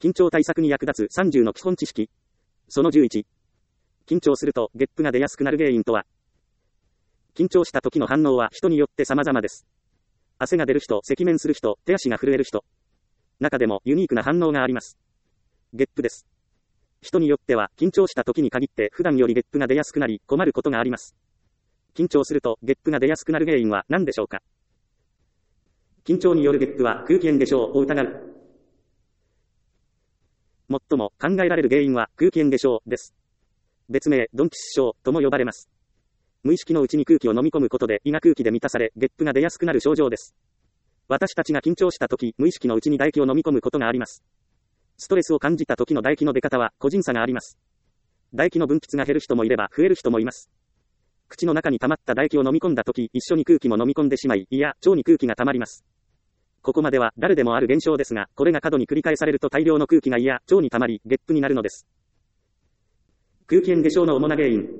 緊張対策に役立つ30の基本知識。その11。緊張するとゲップが出やすくなる原因とは。緊張した時の反応は人によって様々です。汗が出る人、赤面する人、手足が震える人。中でもユニークな反応があります。ゲップです。人によっては緊張した時に限って普段よりゲップが出やすくなり困ることがあります。緊張するとゲップが出やすくなる原因は何でしょうか。緊張によるゲップは空気炎症を疑う。最も考えられる原因は空気炎症です。別名、ドンキス症とも呼ばれます。無意識のうちに空気を飲み込むことで胃が空気で満たされ、ゲップが出やすくなる症状です。私たちが緊張した時、無意識のうちに唾液を飲み込むことがあります。ストレスを感じた時の唾液の出方は個人差があります。唾液の分泌が減る人もいれば増える人もいます。口の中に溜まった唾液を飲み込んだ時、一緒に空気も飲み込んでしまい、胃や腸に空気が溜まります。ここまでは誰でもある現象ですが、これが過度に繰り返されると大量の空気が胃や腸に溜まり、ゲップになるのです。空気炎症の主な原因。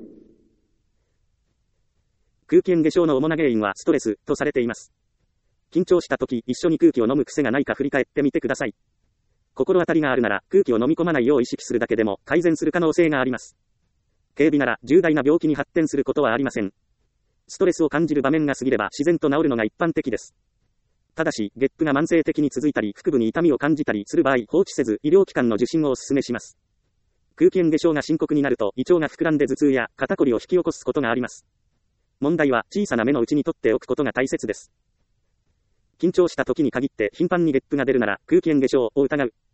空気炎症の主な原因はストレスとされています。緊張した時、一緒に空気を飲む癖がないか振り返ってみてください。心当たりがあるなら、空気を飲み込まないよう意識するだけでも改善する可能性があります。軽微なら重大な病気に発展することはありません。ストレスを感じる場面が過ぎれば自然と治るのが一般的です。ただし、ゲップが慢性的に続いたり、腹部に痛みを感じたりする場合、放置せず医療機関の受診をお勧めします。空気炎症が深刻になると、胃腸が膨らんで頭痛や肩こりを引き起こすことがあります。問題は小さな目のうちに取っておくことが大切です。緊張した時に限って頻繁にゲップが出るなら、空気炎症を疑う。